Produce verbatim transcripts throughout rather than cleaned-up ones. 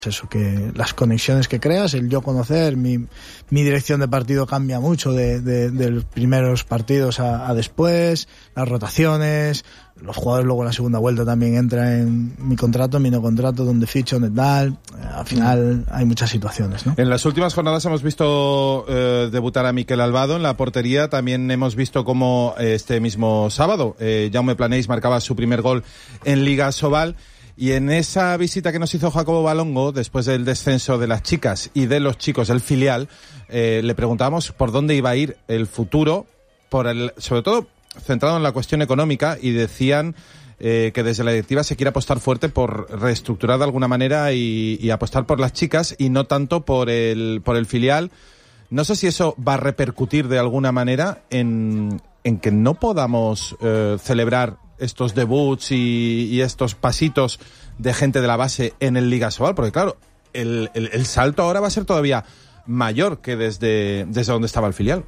Eso, que las conexiones que creas, el yo conocer, mi, mi dirección de partido cambia mucho de, de, de los primeros partidos a, a después, las rotaciones, los jugadores luego en la segunda vuelta también entra en mi contrato, en mi no contrato, donde ficho, donde tal, al final hay muchas situaciones, ¿no? En las últimas jornadas hemos visto eh, debutar a Miquel Albado en la portería, también hemos visto cómo eh, este mismo sábado eh, Jaume Planells marcaba su primer gol en Liga Asobal. Y en esa visita que nos hizo Jacobo Balongo, después del descenso de las chicas y de los chicos del filial, eh, le preguntábamos por dónde iba a ir el futuro, por el, sobre todo centrado en la cuestión económica, y decían eh, que desde la directiva se quiere apostar fuerte por reestructurar de alguna manera y, y apostar por las chicas y no tanto por el, por el filial. No sé si eso va a repercutir de alguna manera en, en que no podamos eh, celebrar estos debuts y, y estos pasitos de gente de la base en el Liga Asobal, porque claro, el, el, el salto ahora va a ser todavía mayor que desde, desde donde estaba el filial.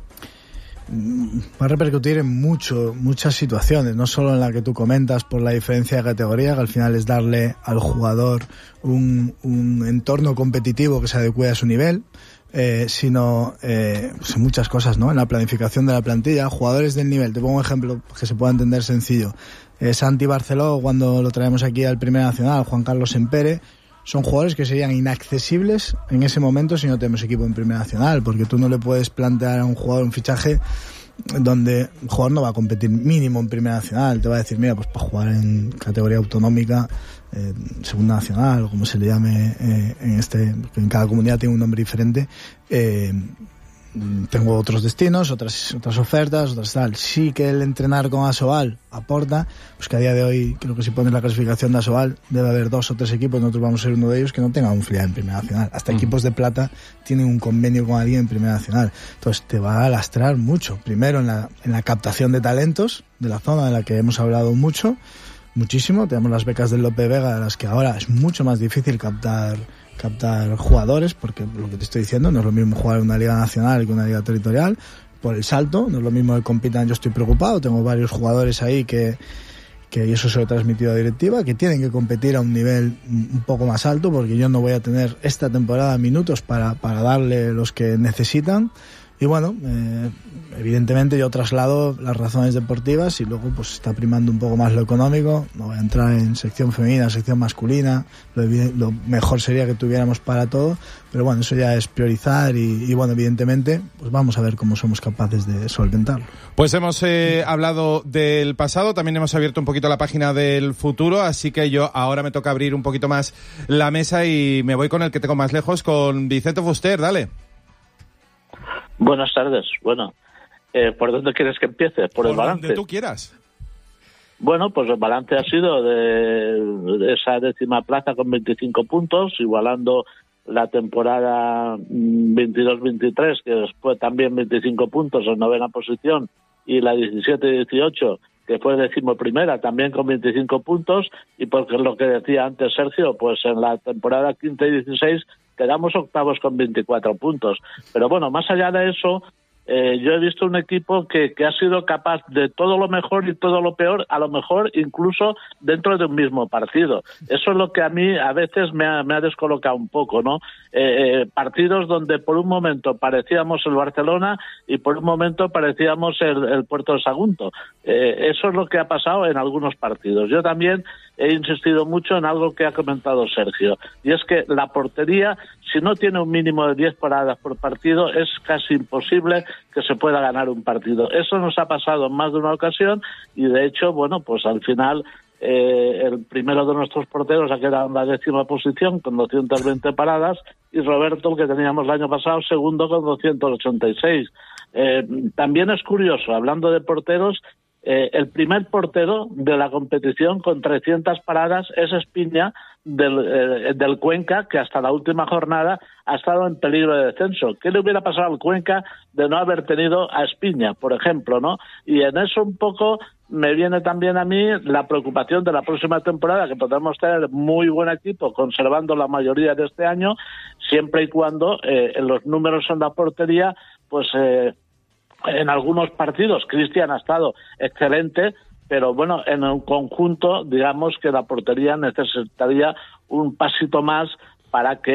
Va a repercutir en mucho, muchas situaciones, no solo en la que tú comentas por la diferencia de categoría, que al final es darle al jugador un, un entorno competitivo que se adecue a su nivel, eh, sino eh, pues muchas cosas, ¿no? En la planificación de la plantilla, jugadores del nivel. Te pongo un ejemplo que se pueda entender sencillo. Eh, Santi Barceló, cuando lo traemos aquí al Primera Nacional, Juan Carlos Sempere, son jugadores que serían inaccesibles en ese momento si no tenemos equipo en Primera Nacional, porque tú no le puedes plantear a un jugador un fichaje donde el jugador no va a competir mínimo en Primera Nacional. Te va a decir, mira, pues para jugar en categoría autonómica, eh, Segunda Nacional, o como se le llame eh, en este, en cada comunidad tiene un nombre diferente, eh, tengo otros destinos, otras otras ofertas, otras tal. Sí que el entrenar con Asobal aporta, pues que a día de hoy, creo que si pones la clasificación de Asobal, debe haber dos o tres equipos, nosotros vamos a ser uno de ellos, que no tenga un filial en Primera Nacional. Hasta uh-huh. equipos de plata tienen un convenio con alguien en Primera Nacional. Entonces te va a lastrar mucho. Primero en la, en la captación de talentos de la zona de la que hemos hablado mucho, muchísimo. Tenemos las becas del Lope Vega, de las que ahora es mucho más difícil captar captar jugadores, porque lo que te estoy diciendo, no es lo mismo jugar en una liga nacional que una liga territorial, por el salto, no es lo mismo que compitan. Yo estoy preocupado, tengo varios jugadores ahí que, que y eso se lo he transmitido a la directiva, que tienen que competir a un nivel un poco más alto, porque yo no voy a tener esta temporada minutos para, para darle los que necesitan. Y bueno, eh, evidentemente yo traslado las razones deportivas y luego pues está primando un poco más lo económico. No voy a entrar en sección femenina, sección masculina, lo, lo mejor sería que tuviéramos para todo, pero bueno, eso ya es priorizar y, y bueno, evidentemente pues vamos a ver cómo somos capaces de solventarlo. Pues hemos eh, hablado del pasado, también hemos abierto un poquito la página del futuro, así que yo ahora me toca abrir un poquito más la mesa y me voy con el que tengo más lejos, con Vicente Fuster. Dale. Buenas tardes. Bueno, eh, ¿por dónde quieres que empiece? ¿Por, por el balance? Donde tú quieras. Bueno, pues el balance ha sido de, de esa décima plaza con veinticinco puntos, igualando la temporada veintidós veintitrés, que fue también veinticinco puntos en novena posición, y la diecisiete dieciocho, que fue decimoprimera, también con veinticinco puntos, y porque lo que decía antes Sergio, pues en la temporada quinta y dieciséis quedamos octavos con veinticuatro puntos. Pero bueno, más allá de eso, eh, yo he visto un equipo que, que ha sido capaz de todo lo mejor y todo lo peor, a lo mejor incluso dentro de un mismo partido. Eso es lo que a mí a veces me ha, me ha descolocado un poco, ¿no? Eh, eh, partidos donde por un momento parecíamos el Barcelona y por un momento parecíamos el, el Puerto de Sagunto. Eh, eso es lo que ha pasado en algunos partidos. Yo también he insistido mucho en algo que ha comentado Sergio, y es que la portería, si no tiene un mínimo de diez paradas por partido, es casi imposible que se pueda ganar un partido. Eso nos ha pasado en más de una ocasión y de hecho, bueno, pues al final eh, el primero de nuestros porteros ha quedado en la décima posición con doscientas veinte paradas y Roberto, el que teníamos el año pasado, segundo con doscientos ochenta y seis. Eh, también es curioso, hablando de porteros, Eh, el primer portero de la competición con trescientas paradas es Espiña del, eh, del Cuenca, que hasta la última jornada ha estado en peligro de descenso. ¿Qué le hubiera pasado al Cuenca de no haber tenido a Espiña, por ejemplo, ¿no? Y en eso un poco me viene también a mí la preocupación de la próxima temporada, que podemos tener muy buen equipo conservando la mayoría de este año, siempre y cuando eh, en los números en la portería, pues eh, en algunos partidos Cristian ha estado excelente, pero bueno, en un conjunto, digamos que la portería necesitaría un pasito más para que